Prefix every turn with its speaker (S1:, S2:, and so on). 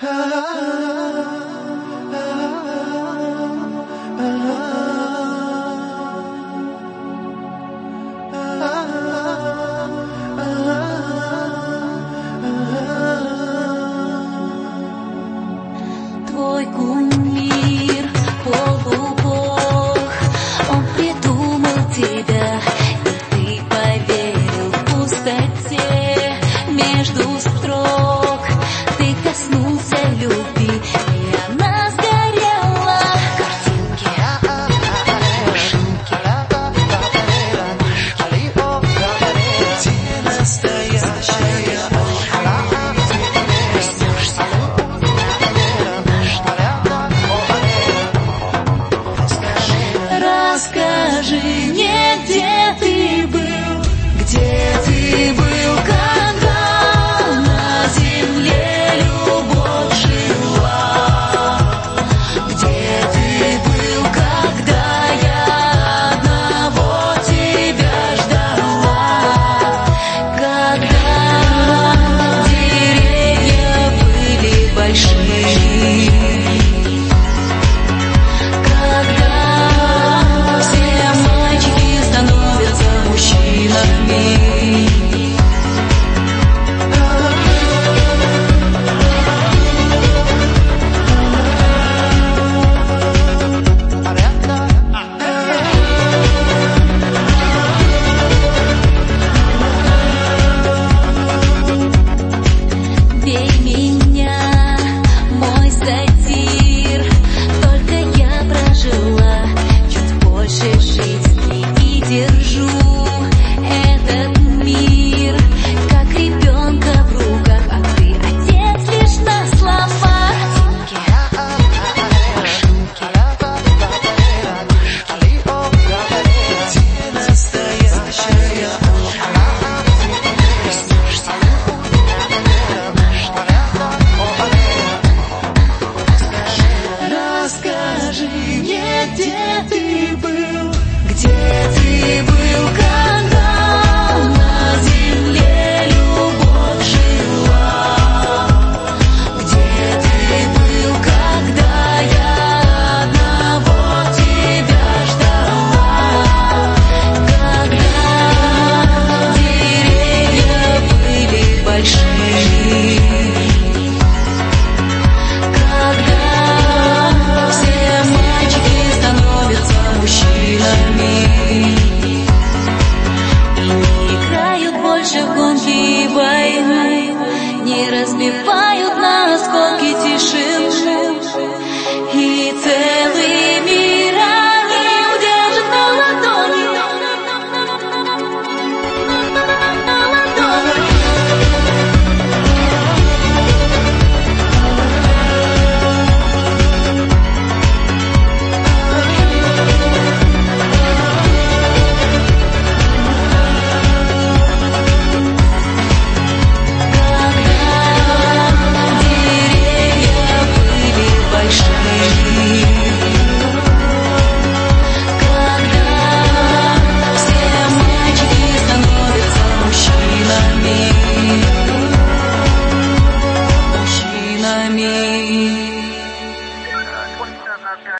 S1: Твой кумир, полубог, он придумал тебя, и ты поверил в пустоте между строк. Ты коснулся любви, и она сгорела. Картинки, машинки, ты настоящая. Расскажи мне, где ты был, когда на земле любовь жила? Где ты был, когда я одного тебя ждала? Когда деревья были большие, держу этот мир, как ребенка в руках, а ты отец лишь на словах. Машинки, ты настоящая. Расскажи мне, где ты был, когда на земле любовь жила? Где ты был, когда я одного тебя ждала? Когда деревья были большие, когда все мальчики становятся мужчинами и не играют больше в гонки и войны, не разбивают